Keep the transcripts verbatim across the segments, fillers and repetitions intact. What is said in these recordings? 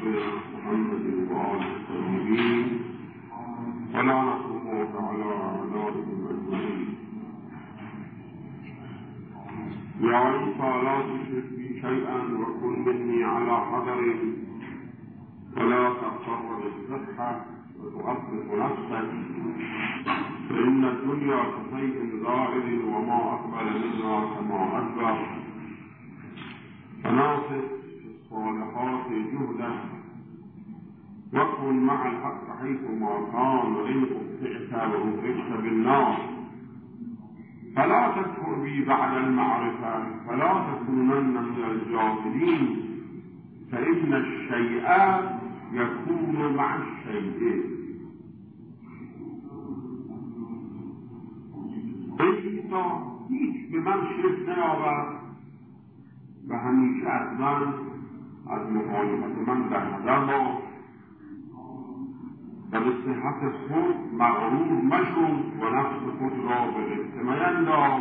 محمد وآله الطيبين ولعنة الله على أعدائهم أجمعين. يا عيسى لا تشرك بي شيئا وكن مني على حذر ولا تغتر بالصحة وتؤفف نفسك فإن الدنيا كشيء زائل وما أقبل منها كما أدبر فنافس في الصالحات جهدا وكن مع الحق حيثما كان وإن أبطئت وأبطئت بالنار فلا تكفر بي بعد المعرفة فلا تكونن من الجاهلين فإن الشيء يكون مع الشيء. عیسی هیچ به من شرک نیاورد و همیشه از من از مخالفت من در نظر باش و به صحت خود مغرور مشو و نفس خود را به غصه مینداز.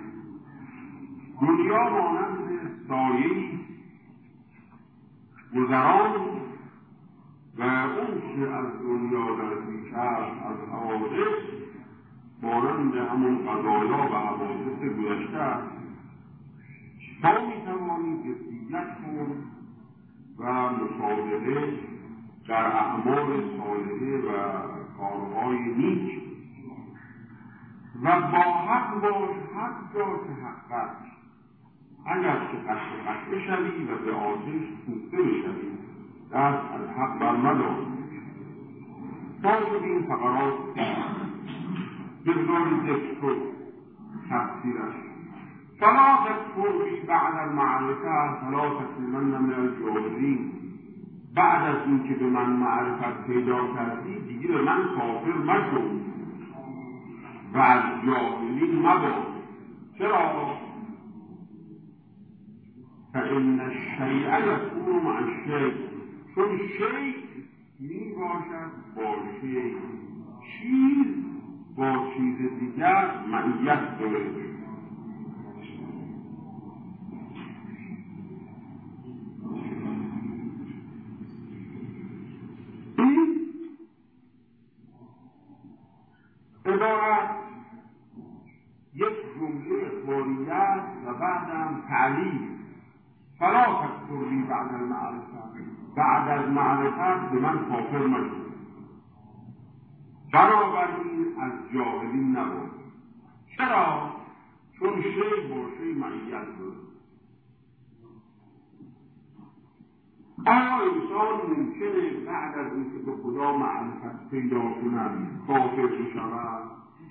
دنیا مانند سایه‌ای گذران و اون که از دنیا در پیش است از حوادث مانند همون قضایا و حوادث گذشته است. تا میتوانی جدیت کن و مصادقه در اعمال صالحه و کارهای نیک و با حق باش حتی که حق است. اگر که قصد قصد شوی و به آتش سوخته بشوی دست از حق برمدار. باید این فقرات بگذاری ذکر کن تفسیرش. فلا تکفر بی بعد المعرفه فلا تکونن من الجاهلین. بعد از این که به من معرفت پیدا کردی دیگه به من کافر مشو و از جاهلین مباش. چرا؟ فإن الشیء یکون مع الشیء. چون شیء می باشد با شیء. چیز با چیز دیگر معیت داره. این عبارت یک جمله اخباریه است و بعدم تعلیل. فلا تکفر بی بعد المعرفه. بعد از معرفت به من کافر مشو. بنابراین از جاهلین نباش. چرا؟ چون شی با شی معیت داره. آیا انسان ممکنه بعد از اینکه به خدا معرفت پیدا کند کافر بشود؟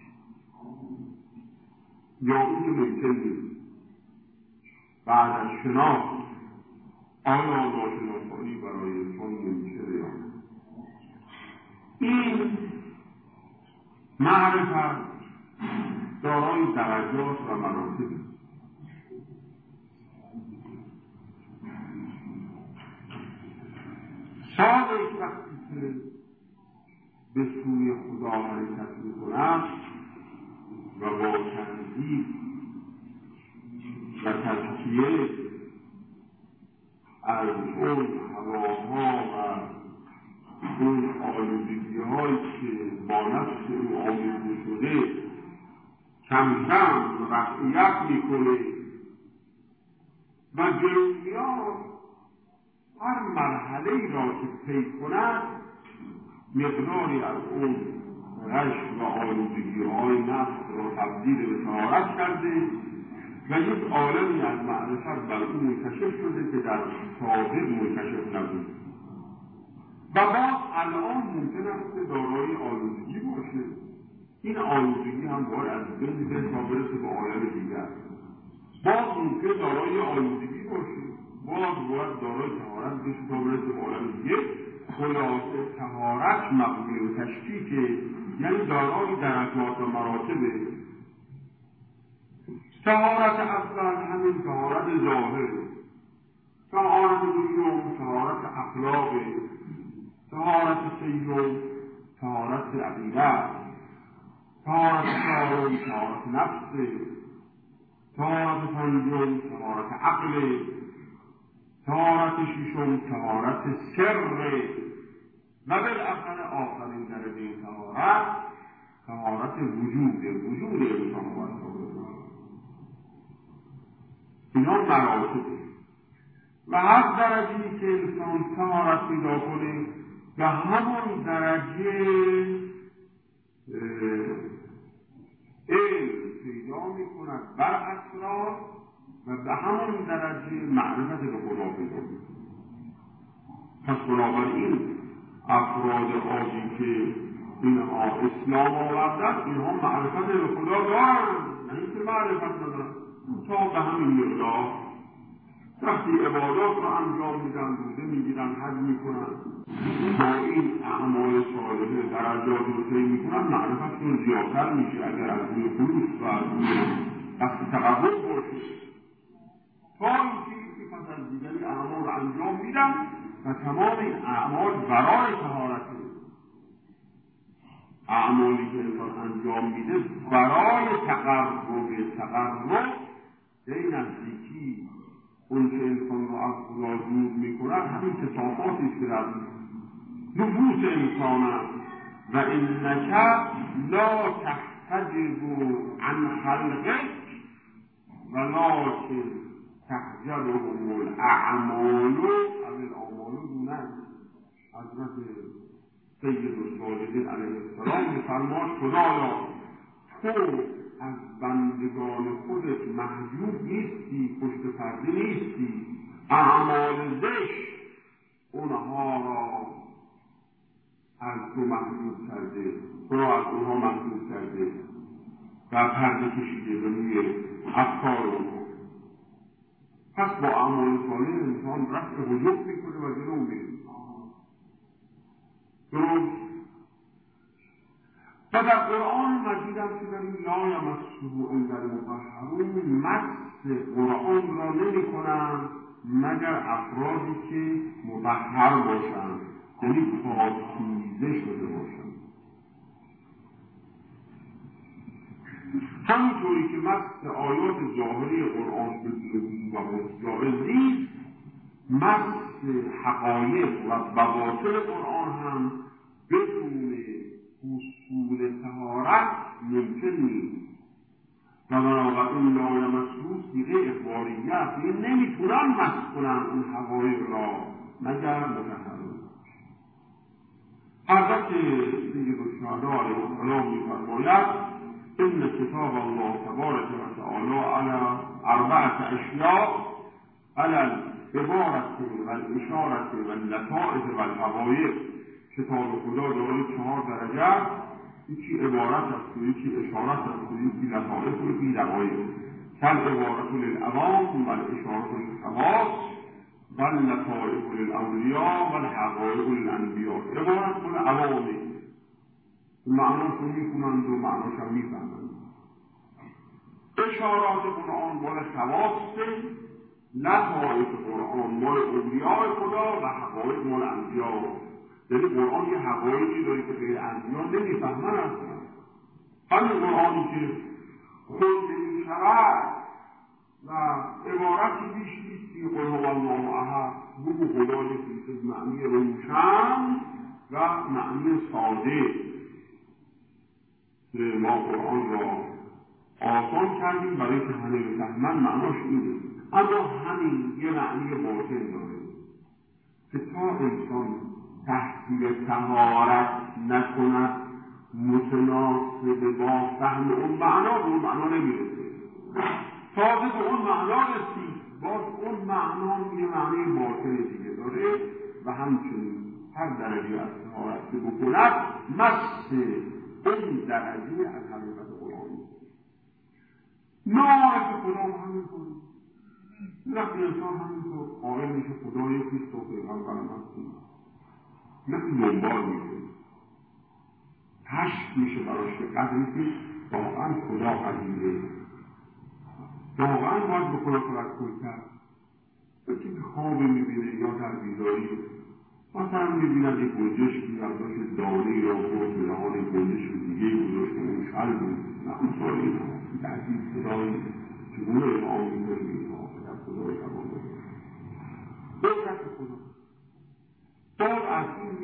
یا اینکه ممکن نیست بعد از شناخت آیا ناشناسایی برای انسان ممکنه یا این معرفت دارای درجات و مراتب است. صادق وقتی که به سوی خدا حرکت می‌کند و با تنظیم و تزکیه از اون هواها و اون آلودگی هایی که با نفس او آلوده شده کم کم رفعیت میکنه و جلویا هر مرحله را که طی کند مقداری از اون غش و آلودگی های نفس را تبدیل به طهارت کرده و یک عالمی از معرفت بر او منکشف شده که در سابق منکشف نبود. و باز الان ممکن است که دارای آلودگی باشه. این آلودگی هم باید از بین بره تا برسه به عالم دیگر. باز ممکن دارای آلودگی باشه. باز باید دارای طهارت بشه تا برسه به عالم دیگر. خلاصه طهارت مقبول و تشکیکه، یعنی دارای درجات و مراتبه. طهارت اصلا همین طهارت ظاهره. طهارت دوم طهارت اخلاقه. طهارت سیوم طهارت عقیده. طهارت چهارم طهارت نفسه. طهارت پنجم طهارت عقله. طهارت ششم طهارت سر و بالاخره آخرین درجه طهارت طهارت وجود وجود انسان و اینا مراتبه و هر درجه‌ای که انسان طهارت پیدا کنه به همون درجه علم پیدا میکند بر اسرار و به همون درجه معرفت به خدا پیدا میکند. پس بنابراین افراد عادی که اینها اسلام آوردن اینها معرفت به خدا دارن، نه اینکه معرفت ندارن. تا به همین مقدار وقتی عبادات رو انجام میدن، روزه میگیرن، حج میکنن، با این اعمال صالحه درجات رو طی میکنن، معرفتشون زیادتر میشه. اگر از روی خلوص و از روی قصد تقرب باشه تا اینکه پس از دیگری اعمال رو انجام میدن و تمام این اعمال برای طهارته. اعمالی که انسان انجام میده برای تقرب تقرب یعنی نزدیکی اون که انسان رو از خدا دور میکنن همین کثافاتی که در نفوس انسان است. و انک لا تحتجب عن خلقک ولکن تحجبهم الاعمال او الاعمال دونه. حضرت سید الصالحین علیه السلام میفرماد خدایا تو از بندگان خودت محجوب نیستی، پشت پرده نیستی، اعمال زشت اونها را از تو محجوب کرده، تو را از اونها محجوب کرده و پرده کشیده به روی افکار اونها. پس با اعمال صالح انسان رفع وجود میکنه و جلو میره. درست و در قرآن مجید هم که داریم لا یمسه الا المطهرون، مس قرآن را نمی کنند مگر افرادی که مطهر باشند، یعنی پاکیزه شده باشند. همینطوری که مس آیات ظاهری قرآن به و جایز نیست، مس حقایق و بواطن قرآن هم بدون اصول طهارت ممکن نیست. و بنابراین لا یمسه صیغه اخباریه است، این نمیتونن مس کنن این حقایق را مگر مطهرون. حضرت سید الشهدا علیه السلام میفرماید ان کتاب الله تبارک و تعالی علی اربعة اشیاء علی العبارة و الاشارة و اللطائف و الحقایق. کتاب خدا دارای چهار درجه است، یکی عبارت است و یکی اشارت است و یکی لطائف و یکی دقایق. کل عبارت للعوام و الاشارت للخواص و اللطائف للاولیاء و الحقایق للانبیاء. عبارت مال عوامه، معناش رو میکنند و معناش هم میفهمند. اشارات قرآن مال خواصه، لطائف قرآن مال اولیاء خدا و حقایق مال انبیاء. یعنی قرآن یه حقایقی داره که غیر انبیاء نمیفهمن اصلا. همین قرآنی که خونده میشود و عبارتی بیش نیست که قل هو الله احد، بگو خدا یکیست، معنی روشن و معنی ساده. ما قرآن را آسان کردیم برای که همه بفهمن معناش اینه، اما همین یه معنی باطن داره که تا انسان تحصیل طهارت نکند متناسب با فهم اون معنا به اون معنا نمیرسه. تازه به اون معنا رسید باز اون معنا یه معنی باطن دیگه داره و همچنین هر درجه از طهارت که بکند مس اون درجه از حقیقت قرآن. معرفت خدا همینطور، وقتی انسان همینطور قائل میشه خدا یکیست و پیغمبرم هست، مثل دنبال میشه هشت میشه براش به قدری که واقعا خدا قدیره، واقعا باید بکنه توکل کرد. یکی که خواب میبینه یا در بیداری مثلا میبیند یک گنجشکی برداشت دانه یا برد به دهان گنجش دیگه گذاشت اون شل بود، نه اون ساله این ها درگیر خدایی چگونه امام میکنه اینها در خدای تمام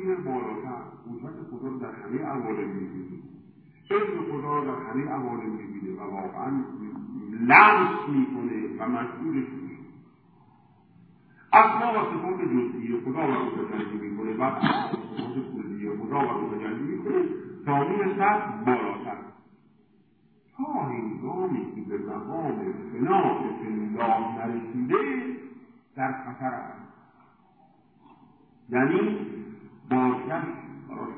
میره بالاتر، قدرت خدا رو در همه عوالم میبینه، علم خدا رو در همه عوالم میبینه و واقعا لمس میکنه و مشغولش میشه. اسما و صفات جزئی خدا رو تجلی میکنه و صفات کلیه خدا رو تجلی میکنه تا میرسد بالاتر، تا هنگامی که به مقام فنا به الله نرسیده در خطر است، یعنی باشش براش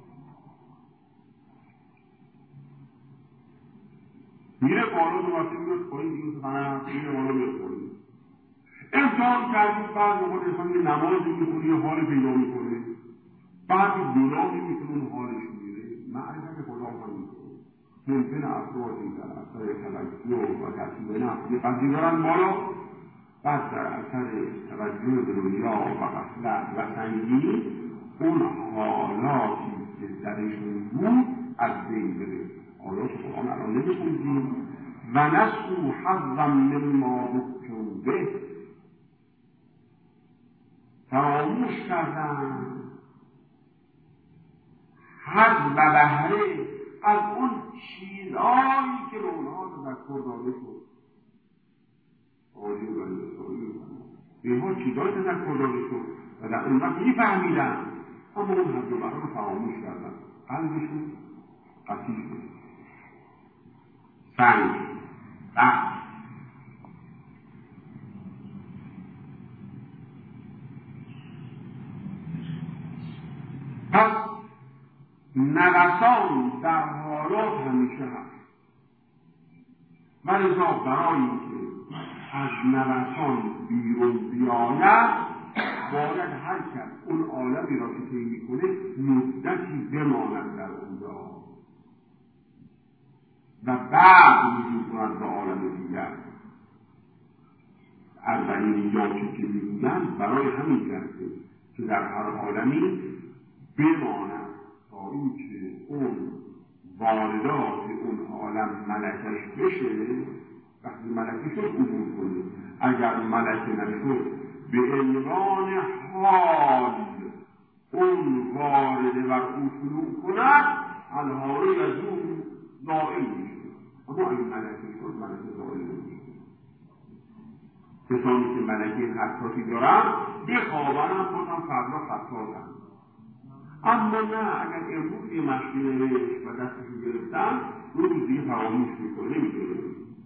میره بالا دو وقتی میره پایین دیگه فقط میره بالا میره پایین. امتحان کردید بعد موقع انسان یه نمازی میکنه یه حال پیدا میکنه، بعد یه گناهی میکنه اون حالش میره. معرفت خدا هم میکنه. ممکنه افرادی در اثر توجه و تصمیم نفس یه قدری دارن بالا، بعد در اثر توجه به دنیا و غفلت و سنگینی اون حالاتی که درشون بود از بین بره. آیات قرآن الان نمی‌خونیم و نسوا حظا مما ذکروا به، فراموش کردن حظ و بهره از اون چیزهایی که به اونها تذکر داده شد. آیه و نسایی به اینها چیزهایی تذکر داده شد و در اون وقت میفهمیدن، اما اون حظ و بهره رو فراموش کردن، قلبشون قطعی شد، سنگ سخت. پس نوسان در حالات همیشه هست و لذا برای اینکه از نوسان بیرون بیاید باید هر کس اون عالمی را که طی میکنه مدتی بماند در اونجا و بعد رجوع کند به عالم دیگر. اربعین یا چه که میگویند برای همین جهته که در هر عالمی بماند تا اینکه اون واردات اون عالم ملکش بشه. وقتی ملکه شد عبور کنه، اگر ملکه نشد به عنوان حال اون وارده و او شروع کند الحالی از اون دائم میشه. اما این ملکه شد ملکه دائم میشه. کسانی که ملکه خطاطی دارن بخوابن هم خودم فردا خطاطن، اما نه اگر امروز یه مشکی نوشت و دستشو گرفتن روز دیگه فراموش میکنه نمیدونه.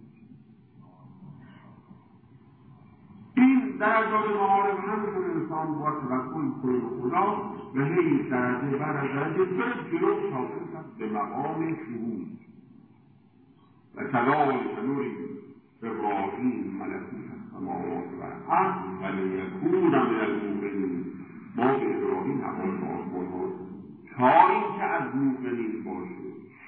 این درجات معارف همینطور انسان باید توکل کنه به خدا و هی درجه بعد درجه بره جلو تا برسد به مقام شهود. و کذالک نری ابراهیم ملکوت السماوات والارض ولیکون من الموقنین. ما به ابراهیم حقایق آسمان ها تا اینکه از موقنین باشه.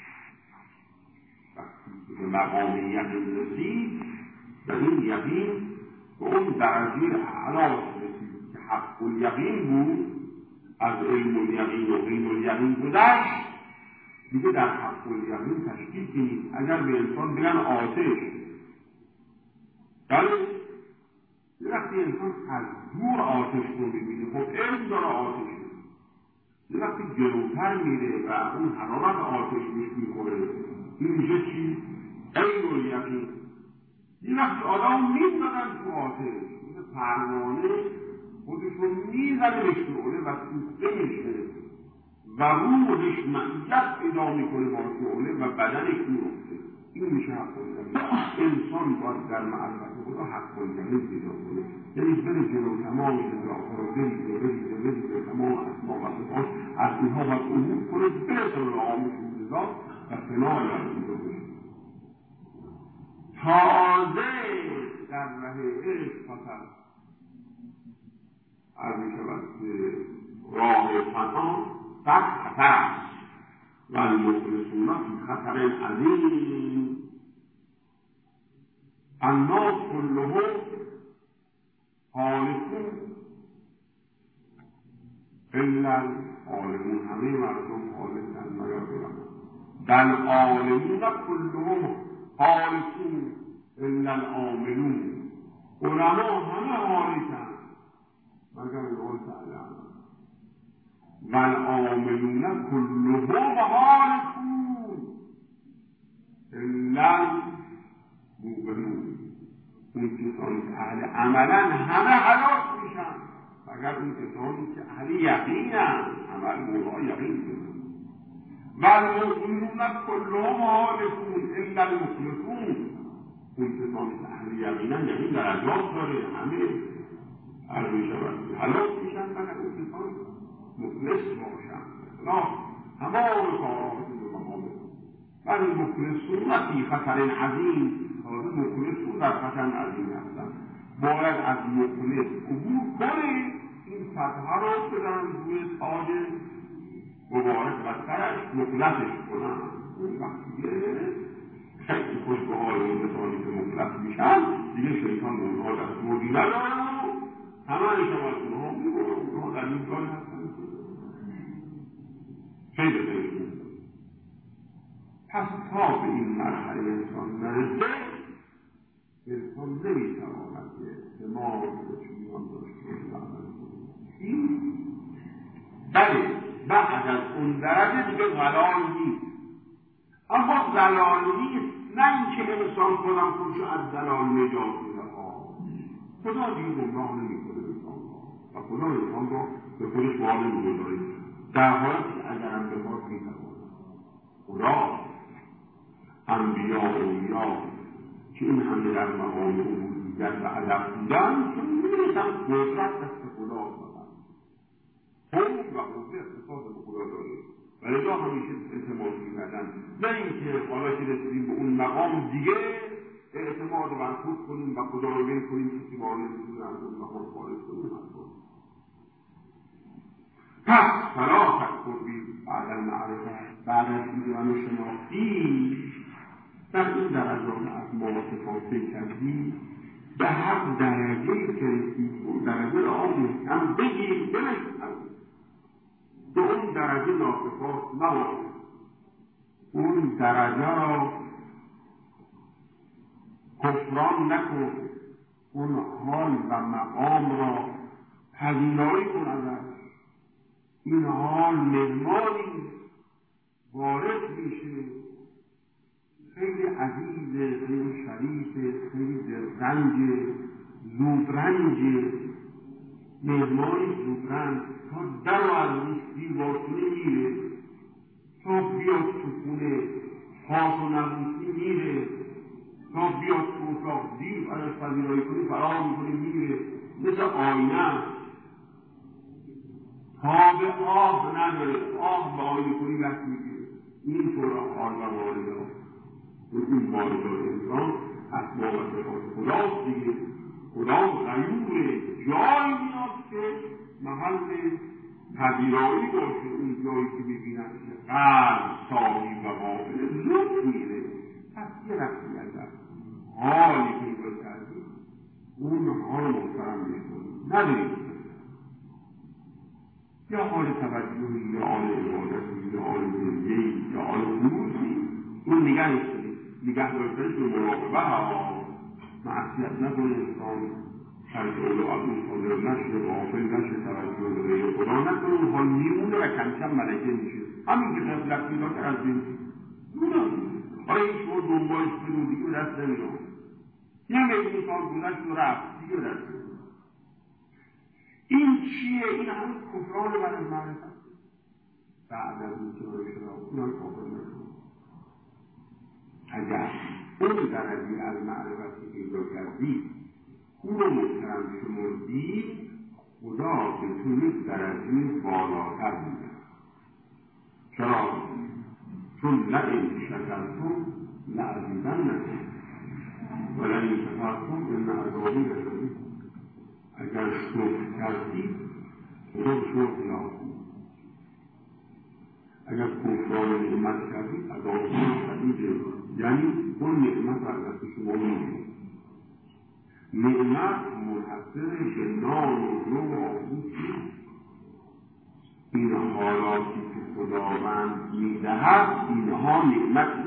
وقتی به مقام یقین رسید و این یقین به اون درجه اعلی رسید که حق الیقین بود، از علم الیقین و غین الیقین گذشت، دیگه در حق الیقین تشکیل نیست. اگر به انسان بگن آتش، بله یه وقتی انسان از دور آتش رو میبینه، خب علم داره آتش، یه وقتی جلوتر میره و اون حرارت آتش میخوره، این میشه چی؟ عین الیقین. یه وقتی آدم میزنن تو آتش، این پروانه خودشون میزنه به شعله و سوخته میشه و روحش معیت پیدا میکنه با شعله و بدنش میفته. این میشه حق الیقین. انسان باید در معرفت خدا حق الیقین پیدا کنه، یعنی بره جلو تمام اطلاقها رو بریزه بریزه بریزه تمام اسما و صفات از اینها باید عبور کنه، برسه به مقام شهود ذات و فنا رسیده بشه. تازه در ره عشق فقط از می شود که راه فنا در خطر است و المخلصون فی خطر عظیم. الناس كلهم هالكون الا العالمون. همه مردم هالکن مگر علما. بل عالمون كلهم هالكون الا العاملون. علما همه هالکن مگر اون تعلم. و العاملون کلهم هالکون الا الموقنون. اون کسانی که اهل عملن همه هلاک میشن مگر اون کسانی که اهل یقینن، عمل مولا یقین کنن. و المؤمنون کلهم هالکون الا المخلصون. اون کسانی که اهل یقینن، یقین درجات داره، همه هر میشود هلاک میشن مگر اون کسان مخلص باشن. اخلاص تمام کارات به مقام ولی مخلصون فی خطر عظیم. تازه مخلصون در خطر عظیم هستن. باید از مخلص عبور کنه، این فتحه رو بدن روی تاج مبارک و سرش مخلصش کنن. اون وقتی خیلی خوش به حال اون کسانی که مخلص میشن، دیگه شیطان اونها دست موردی ندارن و همه شما از اونها میبرن. اونها در این کاری هستن خیلی خیلی. پس تا به این مرحله انسان نرسه، انسان نمیتواند که دماغ به چونیان داشته باشه. بله بعد از اون درجه دیگه ضلال نیست. اما ضلال نیست نه اینکه انسان خودم خودشو از ضلال نجات میده. خدا دیگه گمراه نمیکنه انسان و خدا انسان رو به خودش وارد نمی‌کنه. در حالی که اگرم بخواد میتواند خدا انبیا و اولیا که این همه در مقام عبودیت و ادب بودن که میرسن قدرت دست خدا دادن، حکم و قدرت اختصاص به خدا داره و لذا همیشه اعتماد میکردن. نه اینکه حالا که رسیدیم به اون مقام دیگه اعتماد و برخود کنیم و خدا رو ول کنیم کسی وارد نمی‌کنه از اون مقام خارج کنیم. پس فلا تکفر بعد المعرفت، بعد از دیدن و شناختی در این درجات از ما صفاتی کردی به هر درجه که رسید اون درجه را محکم بگیر بنشتن. به اون درجه ناصفات نباش، اون درجه را کفران نکن، اون حال و مقام را پذیرایی کن ازش. این حال مهمانی وارد میشه، خیلی عزیزه، خیلی شریفه، خیلی رنج زودرنجه، مهمانی زودرنج تا در و از نیستی واسونه میره، تا بیاد تو خونه خاص و نبوسی میره، تا بیاد تو اتاق دیر ازش پذیرایی کنی فرار میکنه میره، مثل آینه تا به آه نداره، آه به آینه کنی بس میگیره. این طور حال و وارده این واردات انسان اسباب و صفات خداست دیگه. خدا غیور جایی میاد که محل پذیرایی باشه. اون جایی که میبینن که قلب صاحی و قابل زود میره. پس یه رفتی ازد حالی که رو کردی اون حال محترم میکنی نداریم. یا حال توجهی، یا حال عبادتی، یا حال زندگی، یا حال خروجی، اون نگه نیست. نگه داشتنش به مراقبه ها، معصیت نکنه انسان، شرط اولو از اون صادر نشه، غافل نشه، توجه به غیر خدا نکنه. اون حال میمونه و کم کم ملکه میشه. همین که غفلت پیدا کردیم دونم حالا این شما دنبالش کنید دیگه دست نمیدون. یه میلیون سال گذشت و رفت دیگه دست نمیدون. این چیه؟ این همون کفران برای معرفت. بعد از این که برای شناخت اونم کافر نکنه. اگر اون درجه از معرفت پیدا کردی اون رو محترم شمردی، خدا به تو یک درجه بالاتر میده. چرا؟ چون لئن شکرتم لأزیدنکم ولئن کفرتم ان عذابی لشدید. اگر شکر کردی خدا شکر نکنی، اگر کفران نعمت کردی عذاب شدیده. یعنی اون نعمت را از شما میگیره. نعمت منحصر به نان و جو و آبود این حالاتی که خداوند میدهد اینها نعمتی.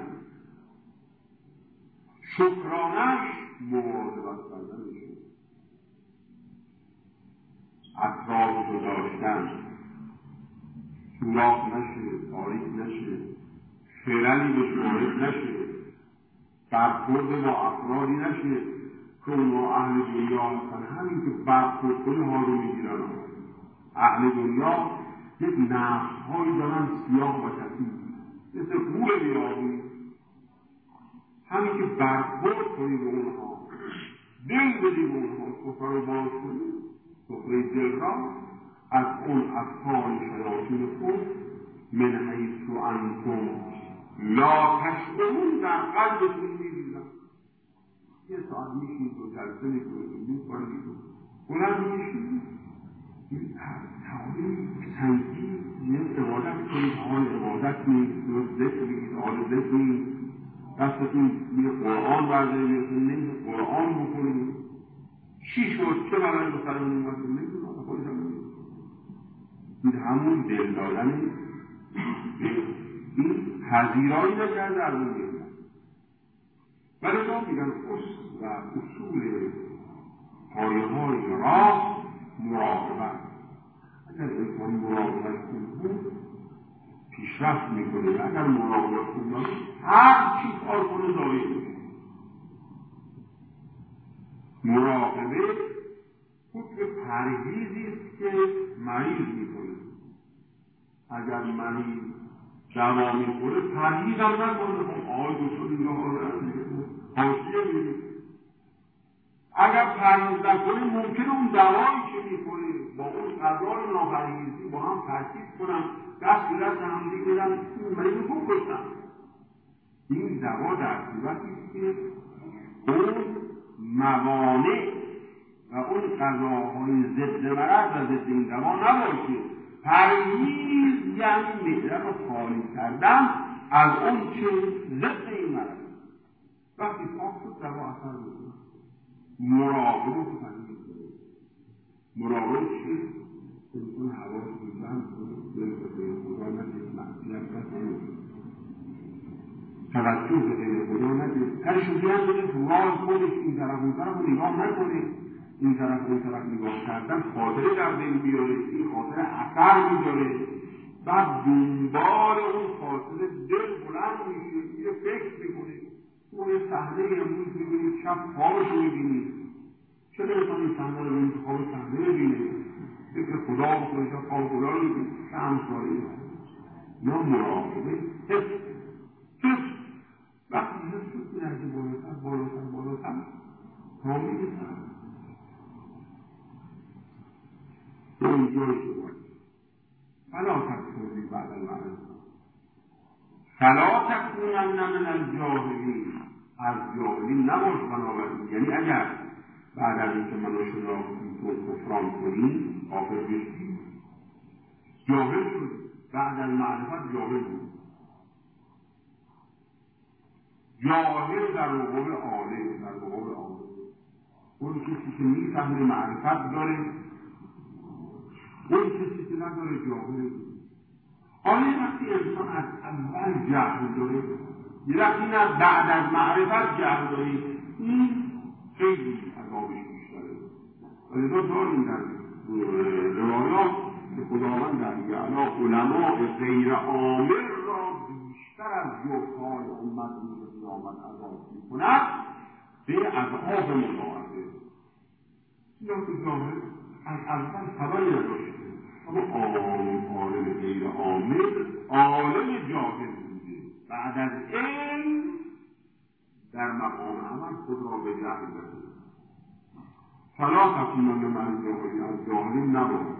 شکرانش مواظبت کردنشه، اطراف گذاشتن، سوراخ نشه، تاریک نشه، خیرلی به وارد نشه، برخورد با افرادی نشه که اونها اهل دنیا هستن. همین که برخورد کنه ها رو میگیرن. اهل دنیا یک نقش‌هایی دارن سیاه و کثیف، مثل گول بیابی. همین که برخورد کنی به اونها، دل بدی به اونها، سفره رو باز کنی، سفره دل را از اون افکار شیاطین خود من حیث انتم لا تشعرون در قلبتون می‌ریزن. یه ساعت میشین دو جلسه میکنید دو بار میکنید بلند میشین تعالی سنگی یه عبادت کنید، حال عبادت نیست، ذکر بگید، حال ذکر نیست، دستتون یه قرآن برده بیرتون نمید قرآن بکنید. چی شد؟ چه برای بسرمون اومدون نمید خودشم نمید. این همون دل دادن این پذیرایی نکرده از اون میگن. ولی دا میگن اصل و اصول پایه های راه مراقبت. اگر انسان مراقبت کنه پیشرفت میکنه، اگر مراقبت کنه هر چی کار کنه ضایع میشه. مراقبه حکم پرهیزی است که مریض میکنه. اگر مریض دوا میخوره پرهیز هم نکنه، خب آقای دکتر اینجا حاشیه میگه. اگر پرهیز نکنه ممکنه اون دوایی که میخوره با اون غذای ناپرهیزی با هم ترکیب کنن، دست به دست هم دیگه بدن، اون مریض رو بکشن. این دوا در صورتی است که اون موانع و اون غذاهای ضد مرض و ضد این دوا نباشه. پرهیز یعنی معده رو خالی کردن از اون چه ضد این مرض. وقتی پاک شد دوا اثر میکنه. مراقبه رو پرهیز کنه. مراقبه چیه؟ کنه حواس رو جمع کنه، دل به خدا نده، معصیت نکنه، توجه به غیر خدا نده، سرشو بیان بده تو راه خودش، این طرف اون طرف رو نگاه نکنه. این طرف اون طرف نگاه کردن خاطره در دل بیاره، این خاطره اثر میذاره. بعد دنبال اون خاطره دل بلند میشه، یه فکر میکنه. اون یه صحنه امروز میبینید، شب خوابش رو میبینید. چرا انسان این صحنه رو بینید؟ خواب صحنه میبینه، فکر خدا بکنه، شب خواب خدا رو میبینه. چه همساره اینا یا مراقبه حفظ حفظ وقتی حفظ شد میرزه بالاتر بالاتر بالاتر تا میرسن به اونجای شد. فلا تکونی بعد المعرفت، فلا تکونن من الجاهلین، از جاهلین نباش. بنابراین یعنی اگر بعد از اینکه منو شناختی تو کفران کنی کافر بشی، جاهل شد. بعد از معرفت جاهل بود. جاهل در مقابل عالم، در مقابل عالم اون کسی که میفهمه معرفت داره، اون کسی که نداره جاهل. حالا وقتی انسان از اول جهل داره، یه وقتی نه بعد از معرفت جهل داره، این خیلی عذابش بیشتره. ولذا داریم در روایات که خداوند در یعلا علماء غیر عامل را بیشتر از جهال امت روز قیامت عذاب می‌کند به عذاب مضاعفه. یا که جاهل از اول خبری نداشته، اما عالم عالم غیر عامل عالم جاهل بوده، بعد از علم در مقام عمل خود را به جهل بده. فلا تکونن من الجاهلین، از جاهلین نباش.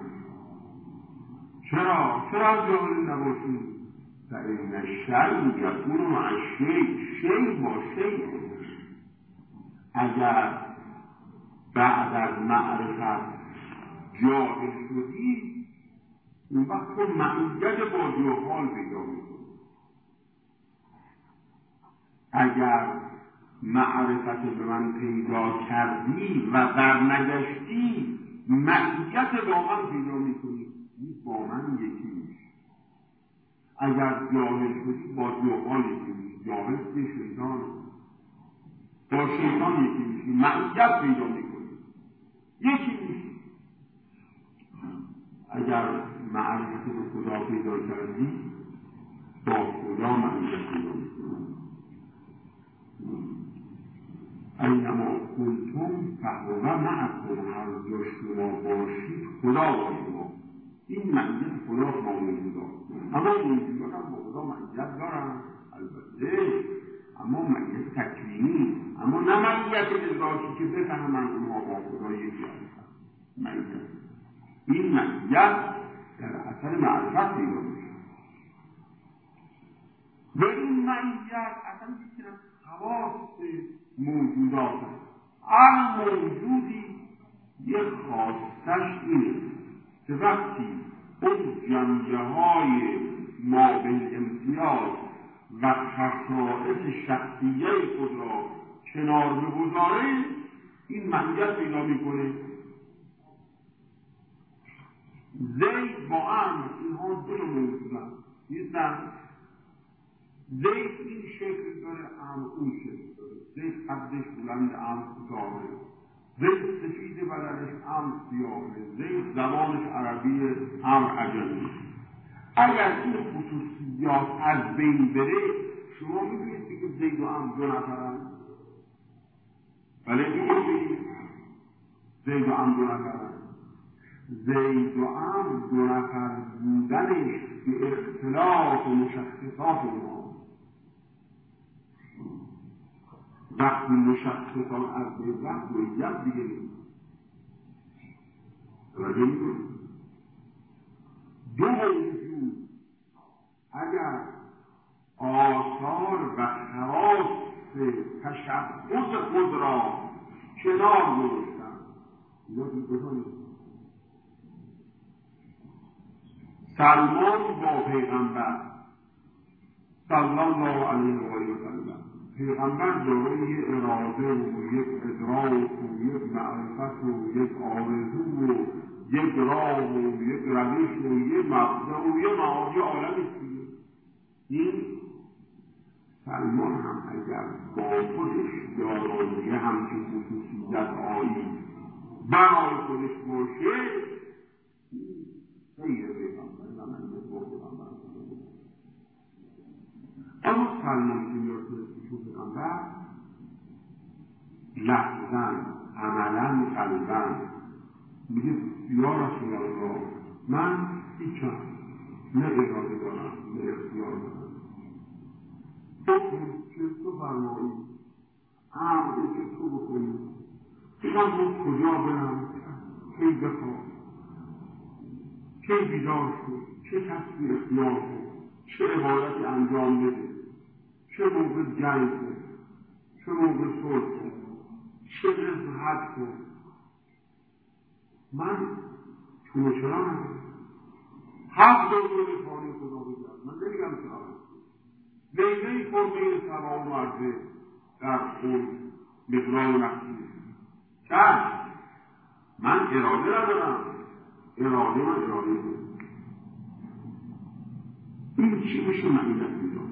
چرا؟ چرا از جاهلین نباشیم؟ فإن الشیء یکون مع الشیء، شیء با شیء. اگر بعد از معرفت جاهل شدی، اون وقت تو معیت با جهال پیدا میکنی. اگر معرفت به من پیدا کردی و در نگشتی، معیت با من پیدا میکنی، با من یکی میشی. اگر جاهل شدی با جهال یکی میشی. جاهل که شیطان، با شیطان یکی میشی، معیت پیدا میکنی، یکی میشی. اگر معرفت به خدا پیدا کردی با خدا معرفت پیدا میکنی. اینما کنتم فهو معکم، هر جا شما باشید خدا با شما. این معیت خدا با موجودات، اما موجودات هم با خدا معیت دارن البته، اما معیت تکوینی، اما نه معیت ادراکی که بفهمن اونها با خدا یکی هستن. معیت این معیت در اثر معرفت پیدا میشه. و این معیت اصلا یکی از خواص موجودات هست. هر موجودی یک خواستش اینه که وقتی اون جنبه های ما بالامتیاز و خصائص شخصیه خود را کنار بگذاره، این معیت پیدا میکنه. زید با امر، اینها دو موجودن نیستن. زید این شکل داره، امر اون شکل داره. زید قدش بلند، امر کوتاهه. زید سفید بدنش، امر سیاهه. زید زبانش عربی، امر عجمی. اگر این خصوصیات از بین بره، شما میدونید که زید و امر دو نفرن. ولی میدونید زید و امر دو نفرن. زید و امر دو نفر بودنش به اختلاف و مشخصات اونها. وقتی مشخصات از بین وقت باید دیگه نیست. توجه میکنید؟ دو موجود اگر آثار و خواص تشخص خود را کنار گذاشتن، یا دیگه سلمان با پیغمبر صلی الله علیه و آله و سلم، پیغمبر دارای یک اراده و یک ادراک و یک معرفت و یک آرزو و یک راه و یک روش و یک مبدا و یک معادی عالمی است. این سلمان هم اگر با خودش دارای همچین خصوصیت عالی برای خودش باشه، غیر پیغمبر و من با پیغمبر اما سلمان که میاد تو پیغمبر لحظاً عملاً قلباً میگه یا رسول الله، من هیچم، نه اراده دارم نه اختیار دارم، حکم که تو فرمایی، امر که تو بکنی، من بود کجا برم، کی بخواه، کی بیدار شد، چه کسی اختیار کن، چه عبادتی انجام بده، چه موقع جنگ کن، چه موقع صلح کن، چه نصحت کن. من چون چرا هم هفت دور خانه خدا بگرد، من نمیگم چرا هم لیله فرمه سبا و مرده در خون مقرار نقصی چشم، من اراده ندارم، اراده من اراده بود. این چی بشه معیت میدان؟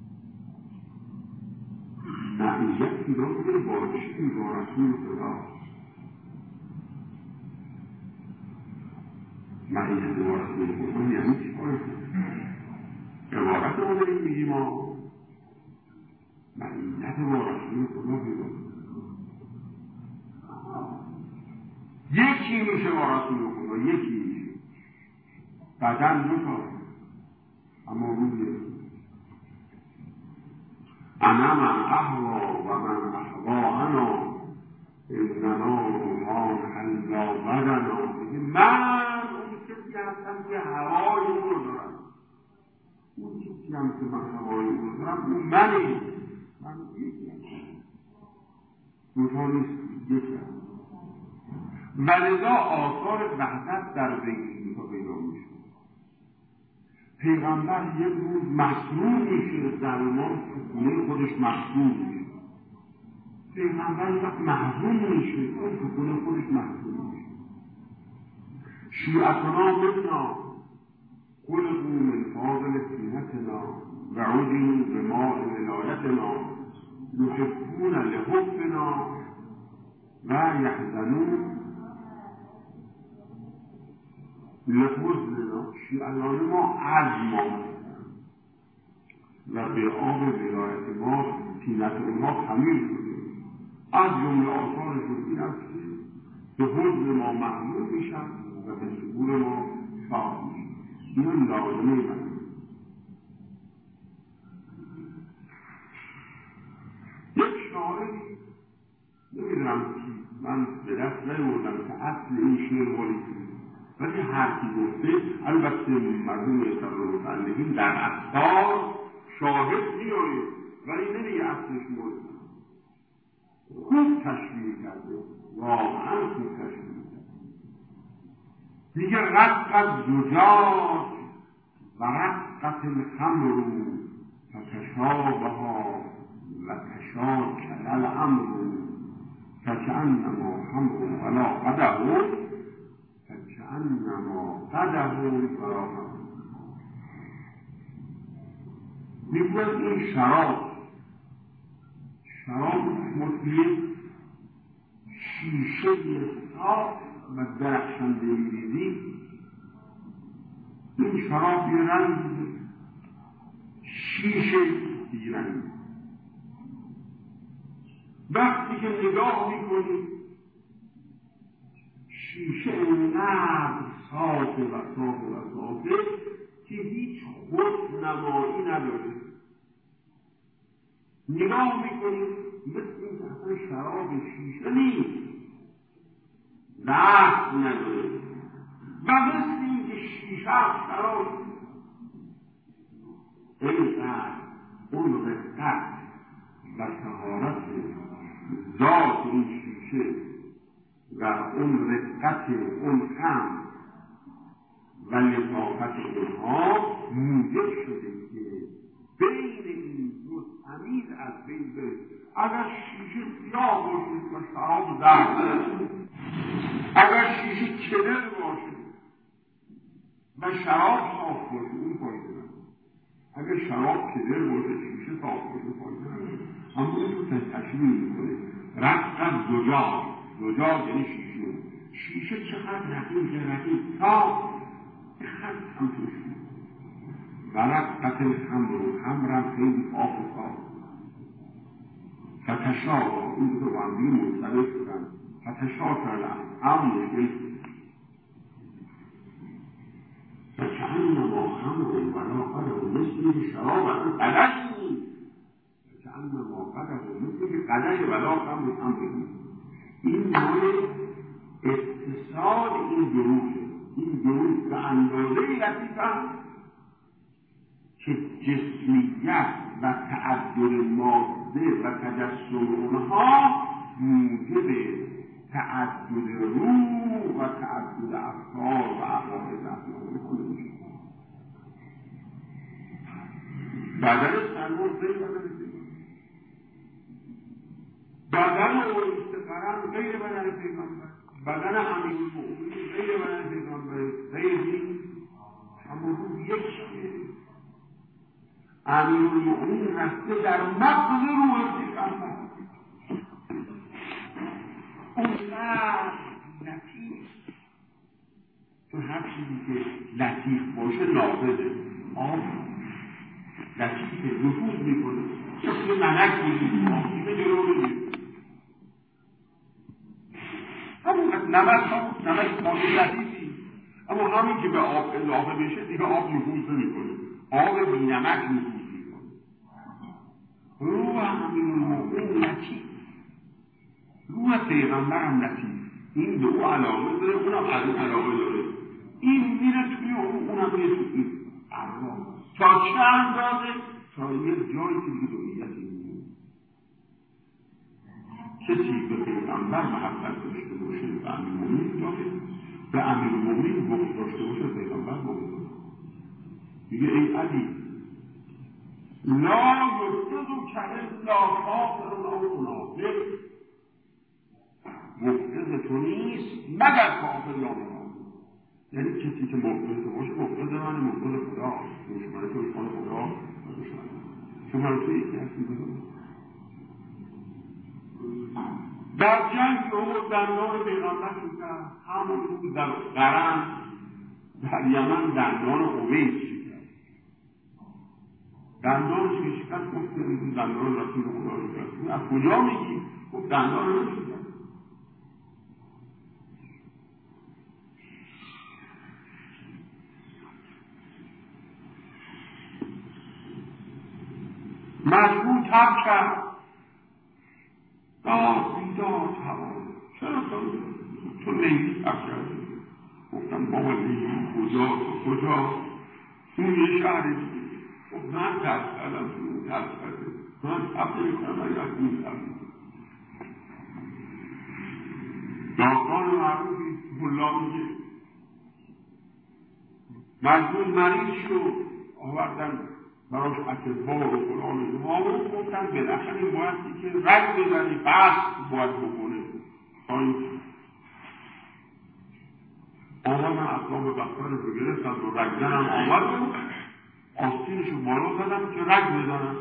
معیت میدان بگه با چی؟ با رسول خدا. معیت با رسول خدا یعنی چی کاره؟ عبارت ما داریم میگیم ما معیت با رسول خدا میدان. یکی میشه با رسول خدا، یکی میشه بدن دو تا، اما روی انا من احوا و من احواهنا اننا روحان حلا بدنا. من اون کسی هستم که هوای او رو دارم، اون کسی هم که من هوای او رو دارم اون منی، من یکی هستم، دوتا نیست، یکی هستم. و لذا آثار وحدت در بین این تا پیدا میشه. پیغمبر یک روز مسرور میشه، در ما خونه خودش مسرور میشه. پیغمبر یک وقت محزون میشه، اون تو خونه خودش محزون میشه. شیعتنا منا خلقوا من فاضل سینتنا و عجلوا بماء ولایتنا یحبون لحبنا و یحزنون لحزن شیعیان ما از ما و به آب ولایت ما طینت اونها خمیر شده. از جمله آثارشون این است که به حزن ما محمول میشن و به سرور ما شاد میشن. این لازمه من. یک شاعری نمیدونم کی، من به دست نیاوردم که اصل این شعر مالی ولی هر کی گفته، البته مرحوم اعتبار بندگی در اخبار شاهد میاره ولی نمیگه اصلش مورد خوب تشبیه کرده، واقعا خوب تشبیه کرده. دیگه رقت زجاج و رقت الخمر فتشابها و تشاکل الامر فکأنما خمر ولا قدح فکأنما قدح ولا خمر. میگوید این شراب شراب مثل شیشه صاف و درخشنده می‌ریزی. این شراب یه رنگ شیشه یه رنگ. وقتی که نگاه میکنی شیشه اینقدر صافه و صافه و صافه که هیچ خود نمایی نداره. نگاه میکنی مثل این که اصلا شراب شیشه نیست، رخت نداره و مثل این که شیشه شراب اینقدر اون رقت و طهارت ذات این شیشه و اون رقت اون خم و لطافت اونها موجب شده که بین این دو تمیز از بین بره. اگر شیشه سیاه باشید و شراب زرد، اگر شیشه کدر باشید و شراب صاف باشید اون فایده نداره. اگر شراب کدر باشید شیشه صاف باشید فایده نداره. اما اون تو تشبیه میکنه رقت زجاج. زجاج یعنی شیشه. شیشه چقدر رقیق رقیق صاف خط هم توش و رقت الخمر، خمرم خیلی آب و صاف. فتشابه این دو با هم دیگه مختلف شدن. فتشاکل هم مشکل فکأنما خمر ولا قدح مثل شراب قدح نیست. فکأنما قدح مثل قدح ولا خمر خمر نیست. این نوع اتصال این گروه این گروه به اندازه لطیفه که جسمیت و تعدد ماده و تجسم اونها موجب تعدد روح و تعدد افکار و عقاید افکار کنه. بدن سرمون غیر بدن پیغمبر، بدن استقرار غیر بدن پیغمبر، بدن امیرالمؤمنین غیر بدن پیغمبر، غیر دین اما روح یکیه. امیرالمؤمنین هسته در مغز روح پیغمبر. اونقدر لطیف، چون هر چیزی که لطیف باشه نافذه. آب لطیفه، نفوذ میکنه، مثل نمک میگیری، آسیبه جلو میگیری. همون نمک هم نمک ماده لطیفی، اما همین که به آب اضافه بشه دیگه آب نفوذ نمیکنه، آب بی نمک نفوذ میکنه. روح امیرالمؤمنین لطیف، روح پیغمبر هم لطیف. این به او علاقه داره، اونم از اون علاقه داره. این میره توی اون، اونم میره توی این. تا چه اندازه؟ تا یه جایی که دیگه دویتی میمونه. کسی به پیغمبر محبت داشته باشه به امیرالمؤمنین داره، به امیرالمؤمنین بغض داشته باشه پیغمبر بغض داره. میگه ای علی لا یبغضک الا کافر او منافق، مبغض تو نیست مگر کافر یا منافق. یعنی کسی که مبغض تو باشه مبغض من، مبغض خدا، دشمن تو دشمن خدا و دشمن شما رو توی یکی هستی بزن. در جنگ که او دندان پیغمبر میکرد، همون روز در قرن در یمن دندان اویس شکست. دندانش که شکست گفت دندان رسول خدا شکست. از کجا میگی؟ گفت دندان رو شکست. مجبور تب کرد داد بیداد هوا. چرا تو لیلی تب کردی؟ گفتم بابا لیلی کجا تو کجا؟ اون یه شهری گفت من تب کردم تو اون تب کرده من تب نمی کنم اگر اون تب داستان معروفی ملا میگه مجبور مریض شد آوردن براش اطباء و فلان و معروف گفتن بالاخره بایستی که رگ بزنی بس باید بکنه تا این آقا من اصلا دفتر رو گرفتم و رگ زنم آمد و آستینشو بالا زدم که رگ بزنم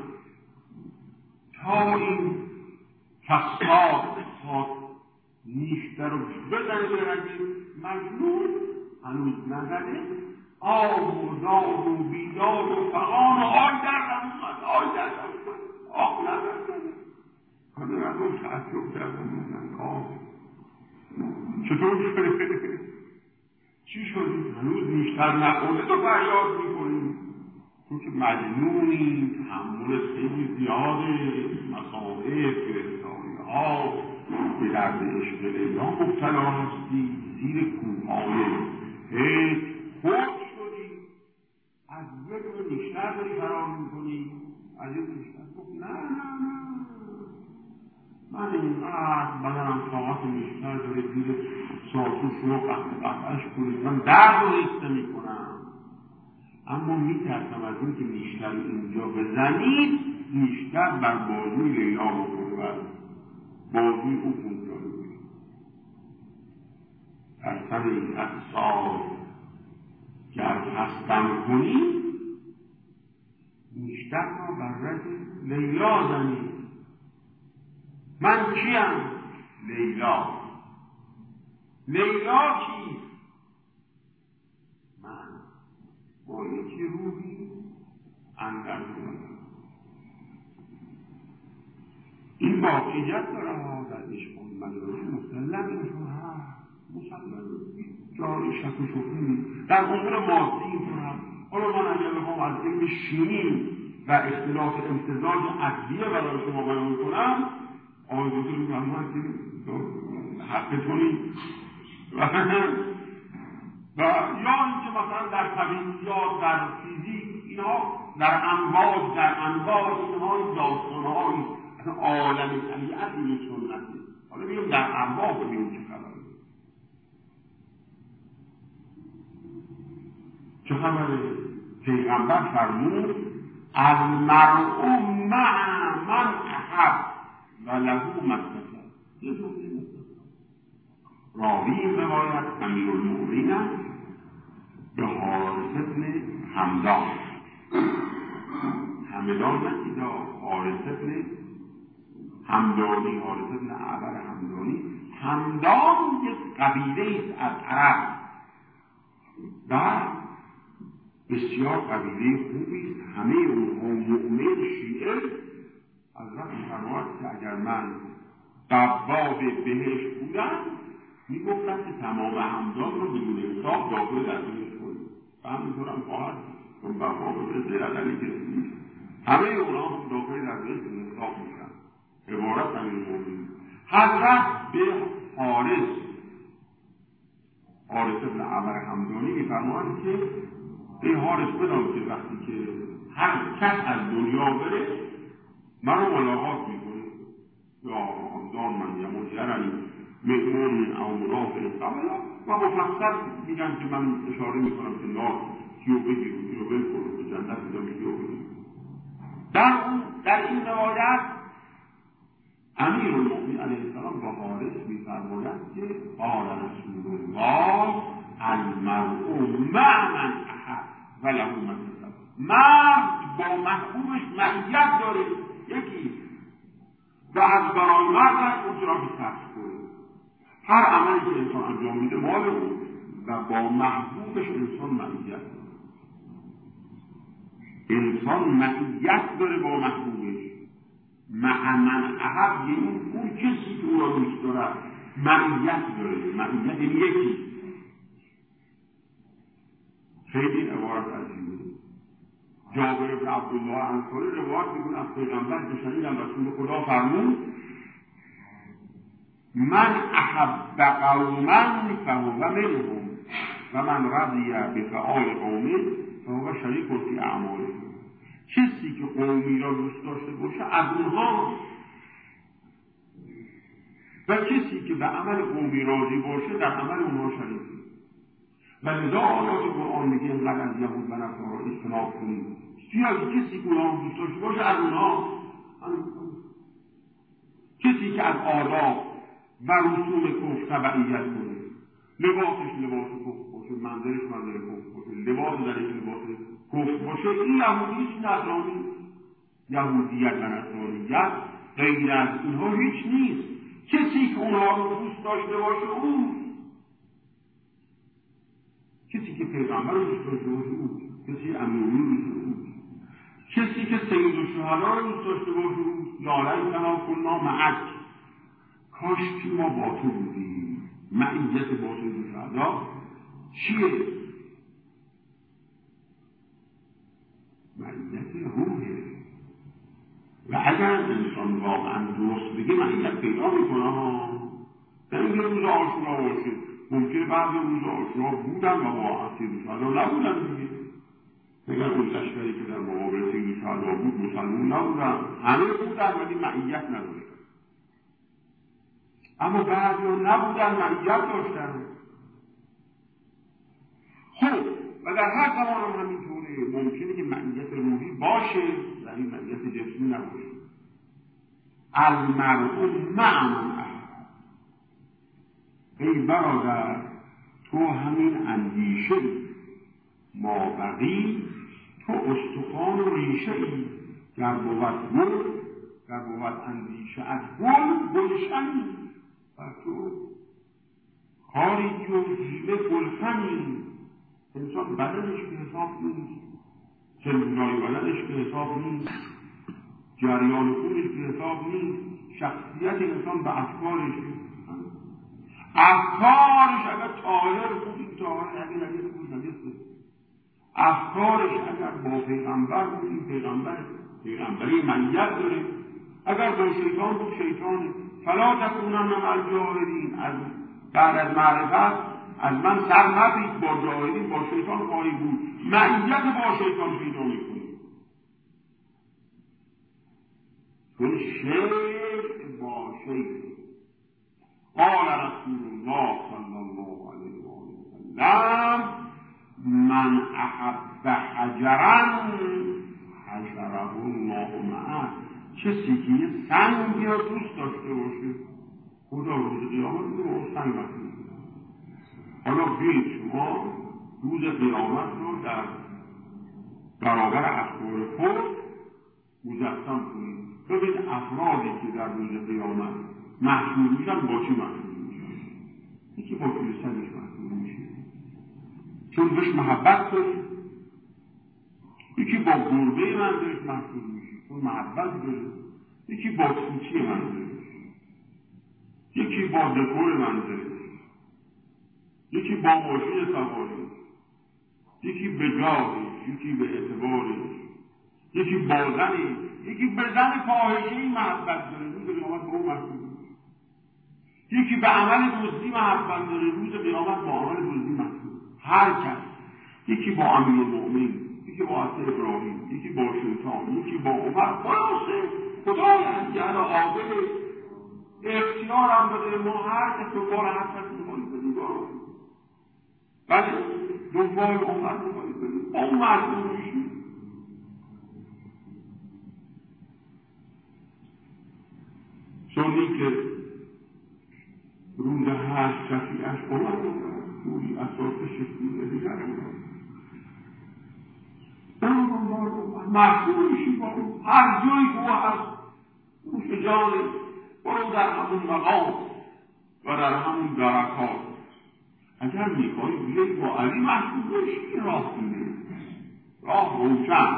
تا این فساد خواهد نیشتر رو بزنه به رگ مجنون هنوز نزده آب و داد و بیداد و فقان و آی دردم اومد آی دردم اومد آب ندردم همه مردم تعجب کردم بودن آب چطور شده؟ چی شدی؟ هنوز نیشتر نخورده تو فریاد میکنی تو که مجنونی تحمل خیلی زیاده مصائب گرفتاری ها به درد عشق لیلا مبتلا هستی زیر کوههای هیچ خود از یک رو نیشتر داری فرار میکنی از یک نیشتر گفت نه نه نه من اینقدر بدنم طاقت نیشتر داره زیر ساتوش رو قطعش کنید من درد رو حس نمی کنم اما میترسم از این که نیشتر اینجا بزنید نیشتر بر بازوی لیلا بکنه و بازوی او کنجاله بکنه در سر این اقصال گر هستم کنی نیشتر را بر رگ لیلا زنی من کیم؟ لیلا لیلا کیست؟ من با یکی روحی اندر دارم این واقعیت داره ها در عشق مدرسه مسلم اینطور هست مسلم جای شک و شبهه نیست در امور مادی اینطور هست حالا من اگر بخوام از علم شیمی و اختلاف امتزاج ادویه برای شما بیان کنم آقای دکتر میفرماید که حقتونی و یا اینکه مثلا در طبیعیات در فیزیک اینها در امواج در انواع اینها این داستانهایی اصلا عالم طبیعت این سنته حالا بیرون در انواع ببینیم چه خبره چه خبره پیغمبر فرمود المرء مع من احب و له ما اکتسب یه جمله راوی این روایت امیرالمؤمنین به حارث بن همدان همدان نکیده حارث بن همدانی حارث بن اعور همدانی همدان یک قبیله است از عرب و بسیار قبیله خوبی است همه اونها مؤمن شیعه حضرت فرمود که اگر من بواب بهشت بودم میگفتم که تمام همدان رو بدون حساب داخل در بهشت کنیم و همینطورم خواهد چون بواب بهشت زیادنی کسی نیست همه اونها هم داخل در بهشت بدون حساب میشن عبارت همین موضوع حضرت به حارث حارث ابن عمر همدانی میفرماید که ای حارث بدان که وقتی که هر کس از دنیا بره من رو ملاقات میکنه یا همدان من یا مجرمی مهمون او منافع قبلا و مفصل میگن که من اشاره میکنم که نار کیو بگیر و کیو بل کنه به جنت بدم کیو بگیر در اون در این روایت امیرالمؤمنین علیه السلام با حارث میفرماید که قال رسول الله المرء مع من احب و له ما اکتسب مرد با محبوبش معیت داره یکی و از برای مردش اون را به سخت کنه هر عملی که انسان انجام میده مال اون و با محبوبش انسان معیت داره. انسان معیت داره با محبوبش. مع من احب، یعنی اون کسی که او را دوست داره معیت داره. معیت یعنی یکی. خیلی عبارت عجیبه. جابر بن عبدالله انصاری روایت میکنه از پیغمبر که شنیدم رسول خدا فرمود من احب قوما فهو منهم و من رضی بفعال قومه فهو شریک فی اعمالهم. کسی که قومی را دوست داشته باشه از اونها و کسی که به عمل قومی راضی باشه در عمل اونها شریک. و لذا آیات قرآن میگه اینقدر از یهود و نصارا اجتناب کنید. یا کسی که اونها دوست داشته باشه از اونها، کسی که از آداب و رسوم کفر تبعیت کنه، لباسش لباس کفر باشه، منظرش منظر کفر باشه، لباس درش لباس کفر باشه، این یهودی هیچ نصرانی، یهودیت و نصرانیت غیر از اینها هیچ نیست. کسی که اونها رو دوست داشته باشه اون، کسی که پیغمبر رو دوست داشته باشه اون، کسی امیرالمومنین رو دوست داشته باشه، کسی که سید الشهدا رو دوست داشته باشه اون، یا لیتنا کنا معک، کاش که ما با تو بودیم. معیت با سید الشهدا چیه؟ معیت روحه. و اگر انسان واقعا درست بگه معیت پیدا میکنه ها. نمیگه روز عاشورا باشه، ممکنه بعضی روز عاشورا بودن و با سید الشهدا نبودن دیگه. اگر اون لشکری که در مقابل سید الشهدا بود مسلمون نبودن، همه بودن ولی معیت نداره. اما بعضی ها نبودن، معیت داشتن. خب و در هر زمان هم همینطوره. ممکنه که معیت روحی باشه ولی معیت جسمی نباشه. المرء مع من احب. ای برادر تو همین اندیشه ما بقی، تو استخوان و ریشه ای. گر بود گل، گر بود اندیشه از گل، گلشنی. و تو خارجی و جیوه گلخنی. انسان بدنش به حساب نیست، سلولای بدنش به حساب نیست، جریان خونش به حساب نیست، شخصیت انسان به افکارش افکارش اگر طاهر بود این طاهر، اگر نجس بود نجس. افکارش اگر با پیغمبر بود این پیغمبر، پیغمبری معیت داره. اگر با شیطان بود شیطانه. فلا تکونن مع الجاهلین. از بعد از معرفت از من سر نپید، با جاهلین با شیطان خواهی بود. معیت با شیطان پیدا میکنی. چون شیء با شیء. قال رسول الله صلی الله علیه و سلم من احب حجرا حشره الله معه. کسی که یه سنگی را دوست داشته باشه خدا روز قیامت رو با سنگ محسوب کنه. حالا بیایید شما روز قیامت رو در برابر اخبار خود مجسم کنید. ببین افرادی که در روز قیامت محشور میشن با چی محشور میشن؟ یکی با کلیسنش محشور میشه چون بهش محبت داره. یکی با گربه منظرش محشور میشه چون محبت داره. یکی با توتی منظرش، یکی با دکور منظرش، یکی با ماشین سواری، یکی به جاهش، یکی به اعتبارش، یکی با زنی، یکی به زن فاحشه‌ای محبت داره روز قیامت با اون محشور. یکی به عمل دزدی محبت داره روز قیامت با عمل دزدی محشور. هر کس، یکی با امیرالمومنین، یکی با حضرت ابراهیم، یکی با شیطان، یکی با عمر. خلاصه خدای انجل عادل اختیار هم بده ما هر کس دنبال هر کس می‌خواهیم بدیم ولی دنبال عمر می‌خواهیم بدیم اون مردم میشیم. چونی که روز هشت شفیعش عمر روی اساس شکلی دیگر محصول میشی با اون هر جایی که او هست اون شجانه برو در همون مقام و در همون درکات اگر میخوایی بیایی با علی مشغول بشی راه اینه، راه روشن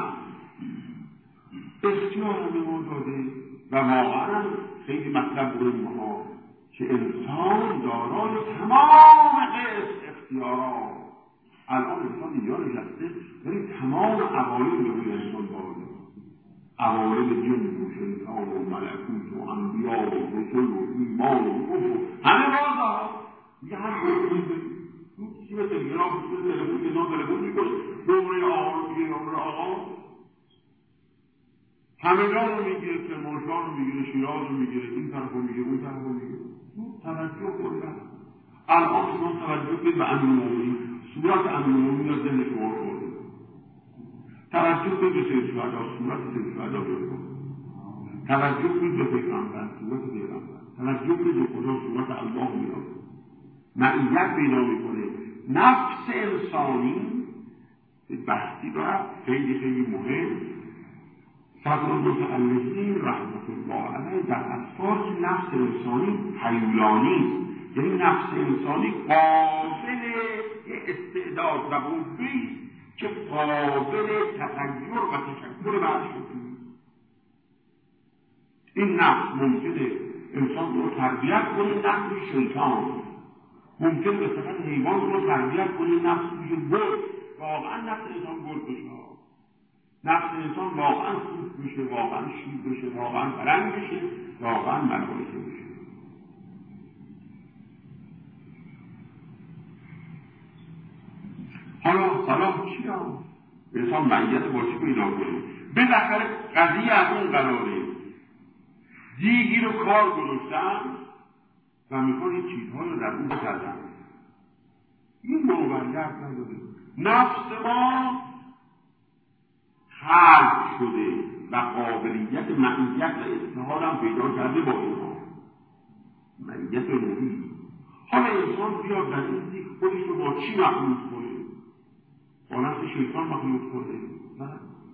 اختیار به ما داده و واقعا خیلی مطلب بود ما که انسان دارای تمام قسم اختیارات. الان انسان اینجا نشسته ولی تمام عوالم به روی انسان داره، عوالم جن و شیطان و ملکوت و انبیا و رسل و ایمان و کفر همه باز داره. یه هر کنید تو چی به تلگرام بسید تلفون یه نام تلفون میکنه دوره آقا رو میگه دوره آقا همگان رو میگیره، کرمانشاه رو میگیره، شیراز رو میگیره، این طرف رو میگیره، اون طرف رو میگیره. توجه کنید الان شما توجه کنید به امیرالمومنین، صورت امیرالمومنین از ذهن شما رو برده. توجه کنید به سید شهدا، صورت سید شهدا برده. توجه کنید به پیغمبر، صورت پیغمبر. توجه کنید به خدا، صورت الله میاد. معیت پیدا میکنه. نفس انسانی بحثی دارد خیلی خیلی مهم. صدر المتعلقین رحمت الله علیه در اساس نفس انسانی حیولانی، یعنی نفس انسانی قابل استعداد و قوی که قابل تغییر و تشکل معشوقی. این نفس ممکنه انسان رو تربیت کنه، نفس شیطان ممکن به صفت حیوان رو تربیت کنه، نفس میشه گرگ. واقعا نفس انسان گرگ بشه، نفس انسان واقعا خوب بشه، واقعا شیر بشه، واقعا پلنگ بشه، واقعا ملائکه بشه. حالا صلاح چی ها؟ انسان معیت باشی پیدا کنه. بالاخره قضیه از اون قراره دیگی رو کار گذاشتن و میخوان این چیزها رو در اون بکردن. این موقعیت نداره. نفس ما خلق شده و قابلیت معیت و اتحاد هم پیدا کرده با اینها، معیت روحی. حالا انسان بیاد در این دیگه خودش رو با چی مخلوط کنه؟ با نفس شیطان مخلوط کنه؟ نه،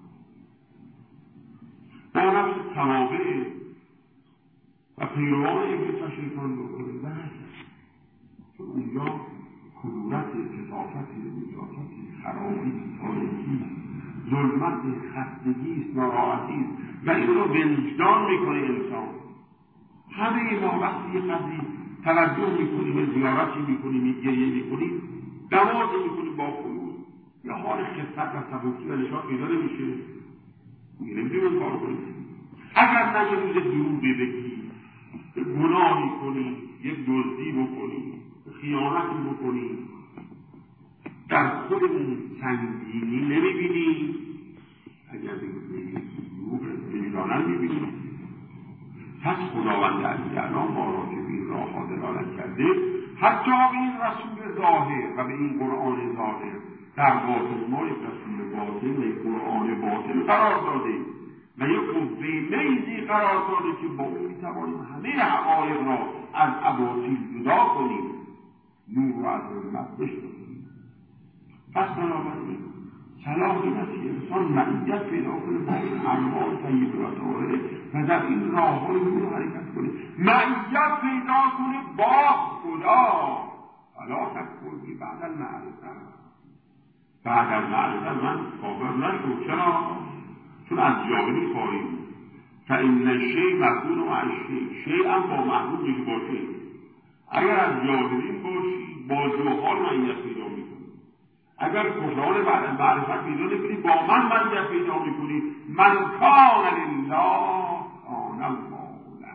با نفس توابع و پیروان ابلیس و شیطان بکنه؟ نه، چون اونجا کدورت، کثافت، نجاست، خرابی، تاریکی، ظلمت، خستگی، ناراحتی و این رو وجدان میکنه انسان. همه ما وقتی یه قضیه توجه میکنیم، زیارتی میکنیم، گریه میکنیم، نماز میکنیم با خلوص، یا حال خفت و سبکی و نشاط پیدا نمیشه، نمیدونیم کار کنیم. اگر نه یه روز دروغی بگی، گناهی کنی، یک دزدی بکنی، خیانتی بکنی، در خودمون سنگینی نمیبینی. اگر بگید نمیدانن میبینی. پس خداوند عزیزالله ما را که به این راه ها دلالت کرده، حتی به این رسول ظاهر و به این قرآن ظاهر در باطن ما یک رسول باطن و یک قرآن باطن قرار داده و یک قوه میزی قرار داده که با اون میتوانیم همه حقایق را از اباطیل جدا کنیم، نور را از ظلمت بشناسیم. پس بنابراین صلاح این است که انسان معیت پیدا کنه با این انواع طیبه و طاهره و در این راه های نور حرکت کنه، معیت پیدا کنه با خدا. فلا تکفر بعد المعرفه، بعد از معرفت من کافر نشد. چرا؟ چون از جاهلی خواهی بود. فإن شیء مفعول مع الشیء، شیئا با محبوبش باشه. اگر از جاهلین باشی با جهال معیت پیدا میکنی، اگر کفران بعد از معرفت پیدا نکنی با من معیت پیدا میکنی. من کان لله کان الله له.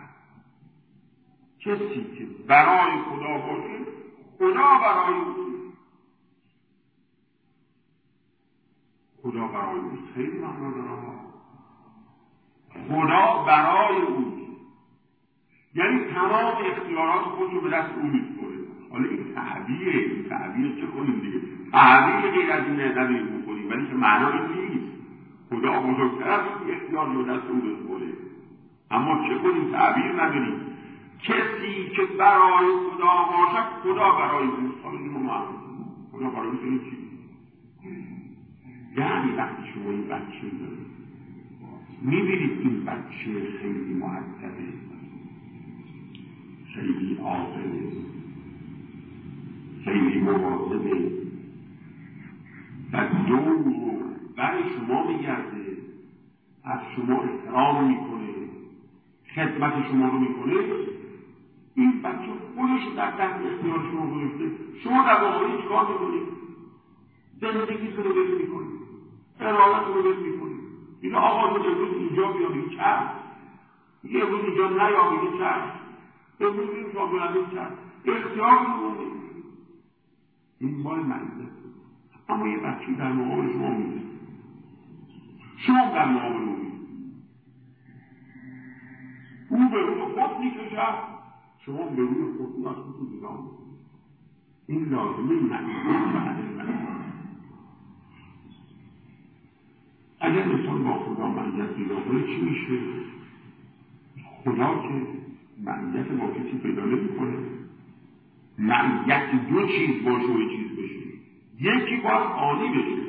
کسی که برای خدا باشه خدا برای او، خدا برای او خیلی معنا داره. خدا برای او یعنی تمام اختیارات خود رو به دست او میسپره. حالا این تعبیره، این تعبیر چه کنیم دیگه؟ تعبیر غیر از این نبیر بکنیم، ولی که معنای نیست. خدا بزرگتر از این اختیار رو به دست او بسپره. اما چه کنیم؟ تعبیر نداریم. کسی که برای خدا باشد خدا برای او. حالا این رو معلوم خدا برای او چی؟ یعنی وقتی شما این بچه دارید میبینید این بچه خیلی مؤدبه، خیلی عاقله، خیلی مواظبه و دور رو برای شما میگرده، از شما احترام میکنه، خدمت شما رو میکنه. این بچه خودش در تحت اختیار شما گذاشته، شما در واقع چه کار میکنید؟ زندگیتون رو بهش میکنید، ارادتون رو بهش میکنید. این آقا تو امروز اینجا بیا بگی چشم، میگه امروز اینجا نیا بگی چشم، امروز این شاگرده چشم، اختیار رو این مال منزه. اما یه بچه در مقابل شما میده، شما در مقابل او میده، او به روی خود میکشد، شما به روی خود او از خود رو جدا میکنید. این لازمه منزه و عدل منزه. اگر انسان با خدا منزه پیدا کنه چی میشه؟ خدا که منزه با کسی پیدا نمیکنه. معیت دو چیز باشه و چیز بشه. یکی باید آنی بشه.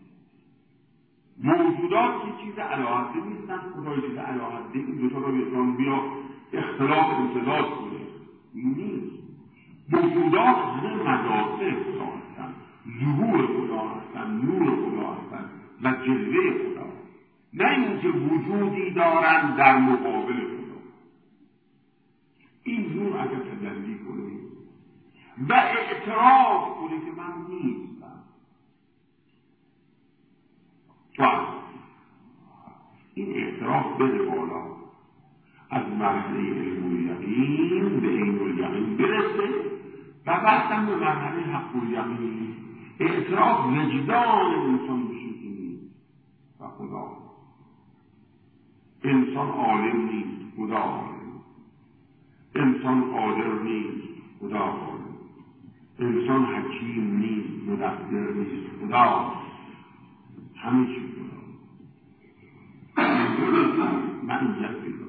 موجودات که چیز علاحده نیستن، خدای چیز علاحده این دوتا رو بیتان بیا اختلاف امتداد کنه. این نیست. موجودات همه مدافع خدا هستن، ظهور خدا هستن، نور خدا هستن و جلوه خدا، نه اینکه وجودی دارن در مقابل خدا. این نور اگر تجلی کنه و اعتراف کنه که من نیستم، تو هست. این اعتراف بده بالا، از مرحله علم الیقین به عین الیقین برسه و بعدم به مرحله حق الیقین. اعتراف وجدان انسان بشه که نیست و خدا. انسان عالم نیست، خدا عالم. انسان قادر نیست، خدا قادر. انسان حکیم نیست، مدبر نیست، خدا. همه چی خدا. معیت پیدا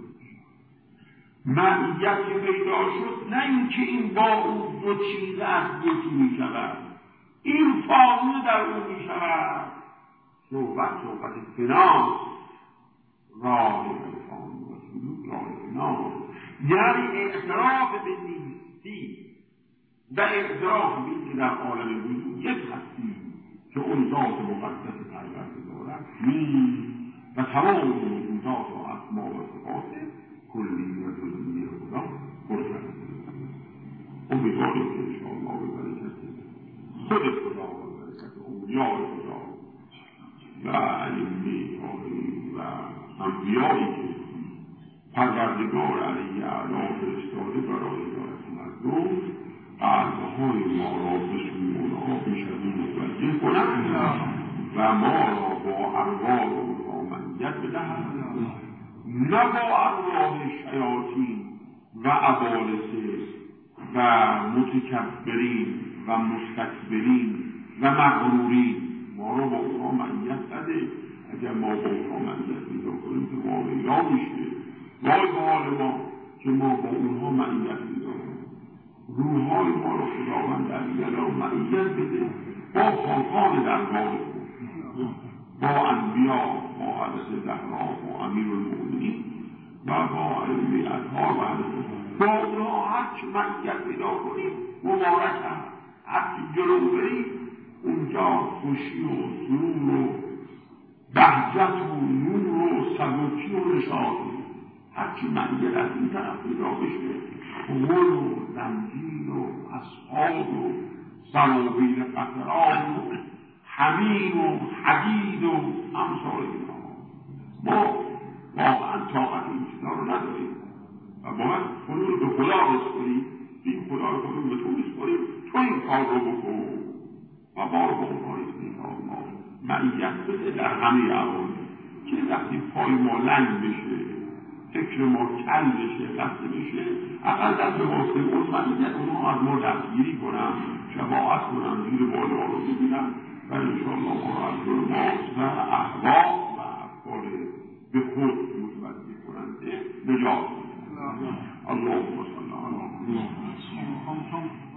معیت که پیدا شد، نه اینکه این با اون دو چیز از یکی می شود، این فاضل در اون می شود. صحبت صحبت فناس، راه انسان و سلوک راه فناس، یعنی اعتراف به نیستی و اعتراف به اینکه در عالم وجود یک هستی که اون ذات مقدس پروردگار نیست و تمام موجودات و اسما و صفات کلی و جزئی خدا برسد. امیدواریم که انشاءالله به برکت خود خدا و برکت اولیاء خدا و ائمه طاهرین و انبیایی که پروردگار علیه اعلی فرستاده برای هدایت مردم، قلبهای ما را به سوی آنها بیشتر متوجه کنند و ما را با ارواح اونها منیت بدهند، نه با ارواح شیاطین و ابالسه و متکبرین و مستکبرین و مغرورین. ما را با اونها منیت بده. اگر ما با اونها منیت پیدا کنیم که ما ویلا میشه. وای به حال ما که ما با اونها منیت پیدا کنیم. روحای ما را خداوند علیه معیت بده با خاقان دربار خود، با انبیا، با حضرت زهرا، با امیر المؤمنین و با ائمه اطهار و حضرت با اونها هرچی معیت پیدا کنیم مبارک هم. هرچی جلو بریم اونجا خوشی و سرور و بهجت و نور و سبکی و نشاط، هرچی معیت از این طرف پیدا بشه، غل و زنجیر و اصحاب و سرابیل قطران و حمیم و حدید و امثال اینا. ما واقعا طاقت این چیزا رو نداریم و باید خودمون رو به خدا بسپاریم. این خدا رو خودمون به تو بسپاریم، تو این کار رو بکن و ما رو به اونها استیقام ما معیت بده در همه احوال. که وقتی پای ما لنگ بشه، فکر ما کل بشه، قصد بشه، اقل دست به واسطه اون معیت اونها از ما دستگیری کنم، شفاعت کنم، زیر بالا رو ببینم و انشاءالله ما را از دور ماست و احوال و افکار به خود متوجه کننده نجات. اللهم صل علی محمد.